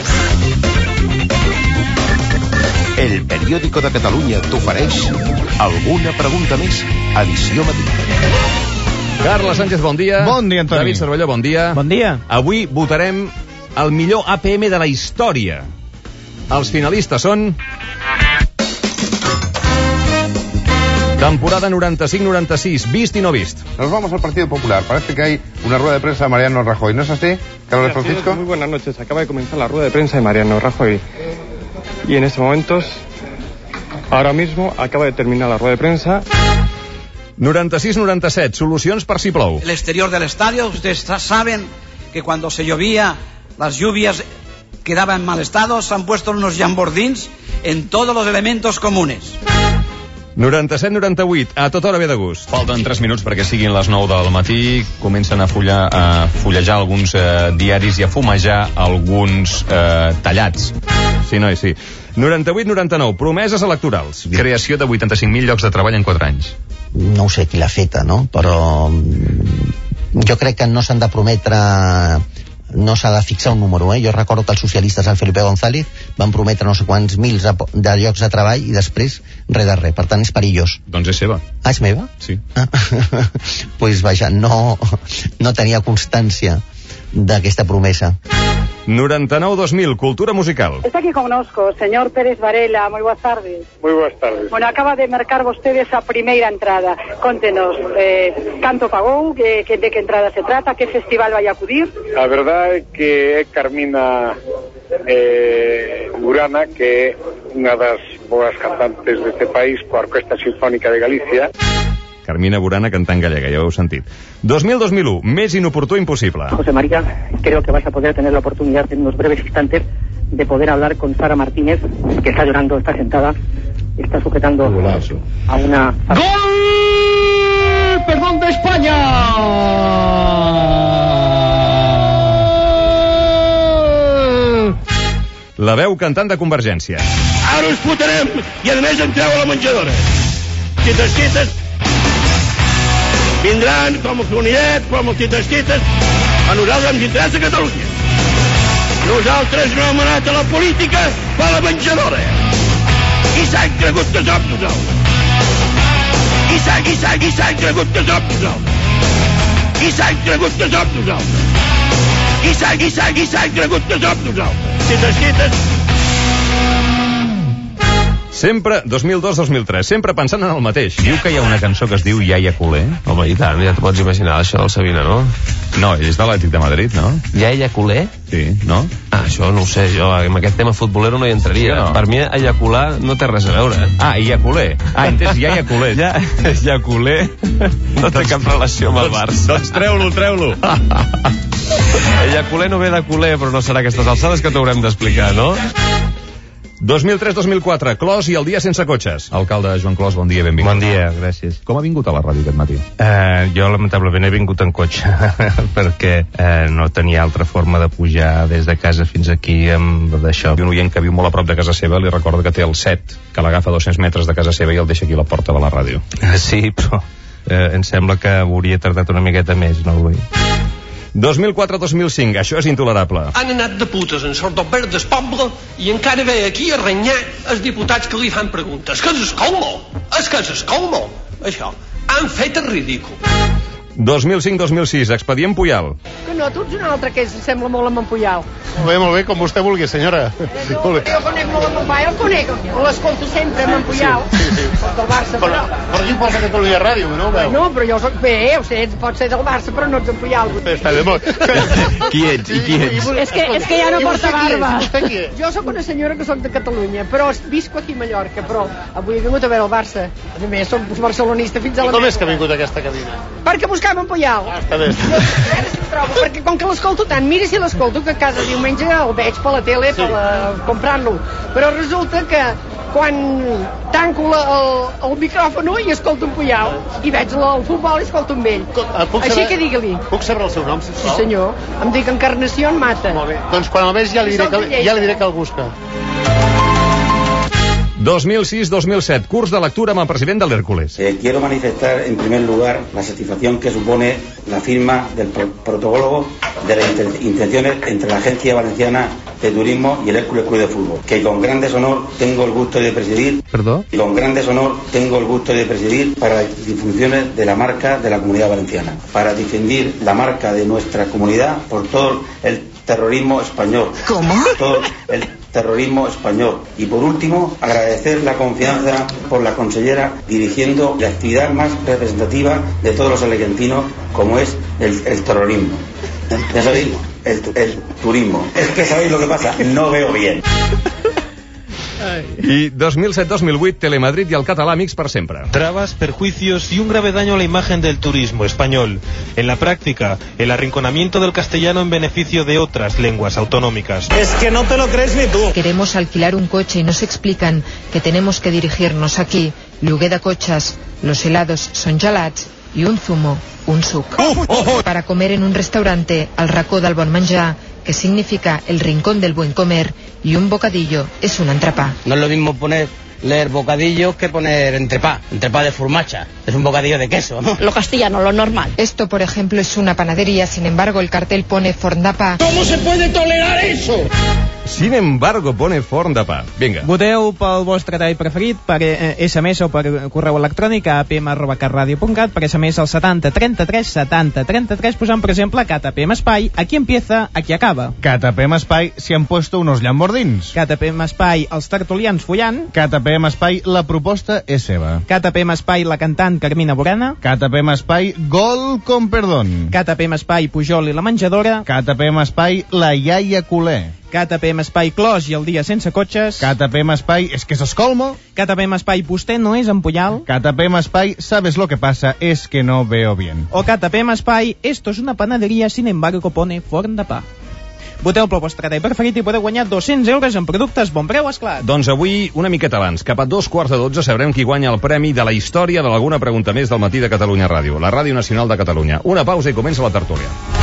El Periódico de Catalunya t'ofereix Alguna pregunta més? Edició matí. Carles Sánchez, bon dia. Bon dia, Antoni. David Cervelló, bon dia. Bon dia. Avui votarem el millor APM de la història. Els finalistes són... Temporada 95-96, vist y no vist. Nos vamos al Partido Popular. Parece que hay una rueda de prensa de Mariano Rajoy. ¿No es así, Carlos Francisco? Muy buenas noches. Acaba de comenzar la rueda de prensa de Mariano Rajoy. Y en estos momentos, ahora mismo, acaba de terminar la rueda de prensa. 96-97, solucions per si plou. El exterior del estadio, ustedes saben que cuando se llovía, las lluvias quedaban en mal estado, se han puesto unos jambordins en todos los elementos comunes. 97-98, a tota hora ve de gust. Falten 3 minuts perquè siguin les 9 del matí. Comencen a fullejar alguns diaris i a fumejar alguns tallats. Sí, noi, sí. 98-99, promeses electorals. Creació de 85.000 llocs de treball en 4 anys. No ho sé qui l'ha feta, no? Però jo crec que no s'han de prometre... No s'ha de fixar un número, Jo recordo que els socialistes, el Felipe González, van prometre no sé quants mils de llocs de treball i després res de res. Per tant, és perillós. Doncs és seva. Ah, és meva? Sí. Pues vaja, no tenia constància d'aquesta promesa. 99-2000, cultura musical. Está aquí con nosco, señor Pérez Varela, muy buenas tardes. Muy buenas tardes. Bueno, acaba de marcar vostede esa primeira entrada. Contenos, canto pagou, de que entrada se trata, que festival vai a acudir? A verdade é que é Carmina Burana, que é unha das boas cantantes deste país, coa Orquesta Sinfónica de Galicia. Carmina Burana cantant gallega, ja ho heu sentit. 2000-2001, més inoportú impossible. José María, creo que vais a poder tener la oportunidad en unos breves instantes de poder hablar con Sara Martínez, que está llorando, está sentada, está sujetando a una... ¡Gol! ¡Perdón de España! La veu cantant de Convergència. Ara us fotrem i a més entreu a la menjadora. Quites, vindran com el Coniet, com el quites, a nosaltres ens interessa Catalunya. Nosaltres no hem anat a la política per a la menjadora. I s'han cregut que som nosaltres. I s'han cregut que som nosaltres. I s'han cregut que som nosaltres. I s'han cregut que som nosaltres. Quites. Sempre 2002-2003, sempre pensant en el mateix. Diu que hi ha una cançó que es diu Iaia Culer. Home, i tant, ja t'ho pots imaginar, això del Sabina, no? No, ell és de l'Atlètic de Madrid, no? Iaia Culer? Sí, no? Ah, això no ho sé, jo amb aquest tema futbolero no hi entraria. Sí, no? Per mi, eyacular no té res a veure. Ah, Iaia Culer. Ah, entès, Iaia Culer. Ja, Iaia Culer no té cap relació amb el Barça. Doncs treu-lo. Iaia Culer no ve de culer, però no serà aquestes alçades que t'haurem d'explicar, no? 2003-2004, Clos i el dia sense cotxes. Alcalde Joan Clos, bon dia, benvingut. Bon dia, gràcies. Com ha vingut a la ràdio aquest matí? Jo, lamentablement, he vingut en cotxe perquè no tenia altra forma de pujar des de casa fins aquí amb d'això. Un oient que viu molt a prop de casa seva li recorda que té el 7, que l'agafa a 200 metres de casa seva i el deixa aquí a la porta de la ràdio. Sí, però em sembla que hauria tardat una miqueta més, no vull. 2004-2005, això és intolerable. Han anat de putes en sort del del poble i encara ve aquí a renyar els diputats que li fan preguntes. Que és escolmo, això. Han fet el ridícul. 2005-2006, expedient Puyal. Que no, tu ets un altre que sembla molt amb en Puyal. Molt bé, com vostè vulgui, senyora. Jo conec molt amb en Puyal, el conec, l'escolto sempre amb en Puyal. Sí. Del Barça, però aquí posa Catalunya Ràdio, no ho veu? No, però jo soc bé, ho sé, pot ser del Barça, però no ets en Puyal. Està bé, molt. Qui ets? És que ja no porta barba. Vostè qui és? Jo sóc una senyora que soc de Catalunya, però visco aquí a Mallorca, però avui he vingut a veure el Barça. A més, soc barcelonista fins a la... Com és que ha vingut a aquesta cabina? Perquè buscàvem en Puyal. Està bé. Perquè com que l'escolto tant, mira si l'escolto, que cada diumenge el veig per la tele comprant-lo, però resulta que quan tanco el micròfon i escolto en Puyal i veig el futbol i escolto amb ell. Així que digue-li. Puc saber el seu nom, sisplau? Sí, senyor. Em dic Encarnació Mata. Molt bé. Doncs quan el veig ja li diré que el busca. 2006-2007, curs de lectura amb el president del Hércules. Quiero manifestar en primer lugar la satisfacción que supone la firma del protocolo de las intenciones entre la Agencia Valenciana de Turismo y el Hércules Club de Fútbol, que con gran deshonor tengo el gusto de presidir. Perdó? Y con gran deshonor tengo el gusto de presidir para las difunciones de la marca de la Comunidad Valenciana, para defender la marca de nuestra comunidad por todo el terrorismo español. ¿Cómo? Todo el terrorismo español. Y por último, agradecer la confianza por la consellera dirigiendo la actividad más representativa de todos los alicantinos, como es el terrorismo. Ya sabéis, el turismo. Es que sabéis lo que pasa, no veo bien. Y 2007-2008, Telemadrid y el català amics per sempre. Trabas, perjuicios y un grave daño a la imagen del turismo español. En la práctica, el arrinconamiento del castellano en beneficio de otras lenguas autonómicas. Es que no te lo crees ni tú. Queremos alquilar un coche y nos explican que tenemos que dirigirnos aquí. Lloguer de cotxes, los helados son gelats y un zumo, un suc. Para comer en un restaurante, al racó del bon menjar, que significa el rincón del buen comer, y un bocadillo es un entrepà. No es lo mismo leer bocadillo que poner entrepà de formacha. Es un bocadillo de queso, ¿no? Lo castellano, lo normal. Esto, por ejemplo, es una panadería, sin embargo, el cartel pone forn de pa. ¿Cómo se puede tolerar eso? Sin embargo, pone forn de pa. Vinga. Voteu pel vostre tall preferit per SMS o per correu electrònic a apm@catradio.cat, per SMS al 70 33 70 33, posant, per exemple, KTPM Espai, aquí empieza, aquí acaba. KTPM Espai, si han puesto unos llambordins. KTPM Espai, els tertulians follant. KTPM Espai, la proposta és seva. KTPM Espai, la cantant Carmina Burana. KTPM Espai, gol con perdón. KTPM Espai, Pujol i la menjadora. KTPM Espai, la iaia culer. KTPM Espai, Clos i el dia sense cotxes. KTPM Espai, es que sos colmo. KTPM Espai, vostè no és Empuyal. KTPM Espai, sabes lo que pasa, es que no veo bien. O KTPM Espai, esto es una panadería, sin embargo pone forn de pa. Voteu pel vostre tall preferit i podeu guanyar 200 euros en productes Bon Preu Esclat. Doncs avui, una miqueta abans, cap a 2:15, sabrem qui guanya el premi de la història de l'Alguna Pregunta Més del matí de Catalunya Ràdio, la Ràdio Nacional de Catalunya. Una pausa i comença la tertúlia.